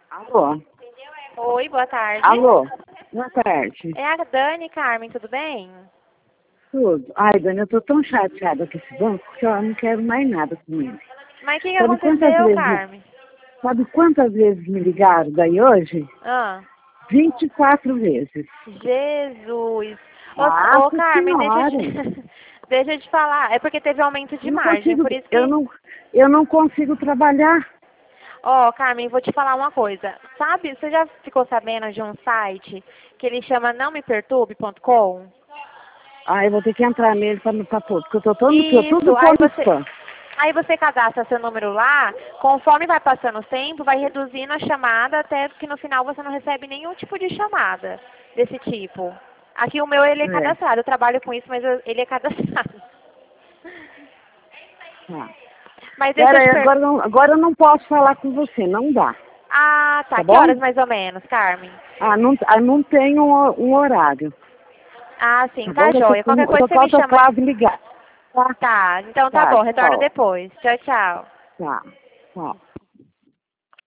Alô? Oi, boa tarde. Alô? Boa tarde. É a Dani, Carmen, tudo bem? Tudo. Ai, Dani, eu tô tão chateada com esse banco que eu não quero mais nada com ele. Mas o que Sabe aconteceu, Carmen? sabe quantas vezes me ligaram daí hoje? Ah, 24 vezes. Jesus. Ô, Nossa Carmen, Senhora! deixa eu te falar. É porque teve aumento de Eu não margem, consigo, por isso que... eu não consigo trabalhar. Ó, Carmen, vou te falar uma coisa. Sabe, você já ficou sabendo de um site que ele chama nãomeperturbe.com? Ah, eu vou ter que entrar nele pra pôr, porque eu tô todo Isso, tudo pondo spam. aí você cadastra seu número lá, conforme vai passando o tempo, vai reduzindo a chamada até que no final você não recebe nenhum tipo de chamada desse tipo. Aqui o meu ele é É, cadastrado, eu trabalho com isso, mas ele é cadastrado. tá. Mas deixa eu Pera te aí, perguntar. agora eu não posso falar com você, não dá. Ah, tá. Tá Que bom? horas mais ou menos, Carmen? Não tem um horário. Ah, sim, Tá bom? tá joia. Qualquer Eu coisa tô você me chama. quase ligar. Tá? Tá, então tá Tá, bom, retorno tchau. depois. Tchau, tchau. Tá, tchau.